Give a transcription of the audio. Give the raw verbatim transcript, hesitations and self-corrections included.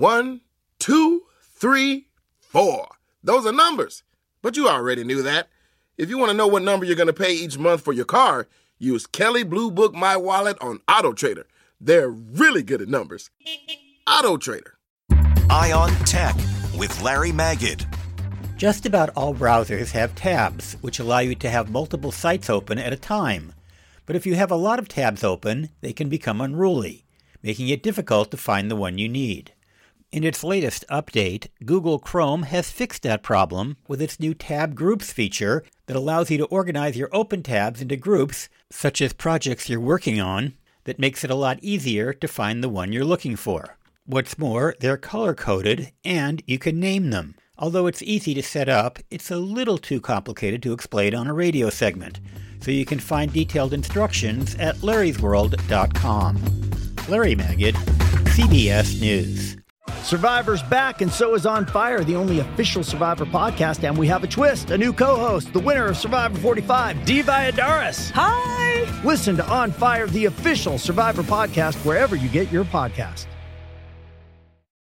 One, two, three, four. Those are numbers. But you already knew that. If you want to know what number you're going to pay each month for your car, use Kelley Blue Book My Wallet on AutoTrader. They're really good at numbers. AutoTrader. Eye on Tech with Larry Magid. Just about all browsers have tabs, which allow you to have multiple sites open at a time. But if you have a lot of tabs open, they can become unruly, making it difficult to find the one you need. In its latest update, Google Chrome has fixed that problem with its new Tab Groups feature that allows you to organize your open tabs into groups, such as projects you're working on, that makes it a lot easier to find the one you're looking for. What's more, they're color-coded, and you can name them. Although it's easy to set up, it's a little too complicated to explain on a radio segment, so you can find detailed instructions at larrys world dot com. Larry Magid, C B S News. Survivor's back, and so is On Fire, the only official Survivor podcast, and we have a twist, a new co-host, the winner of Survivor forty-five, Dee Valladares. Hi! Listen to On Fire, the official Survivor podcast, wherever you get your podcasts.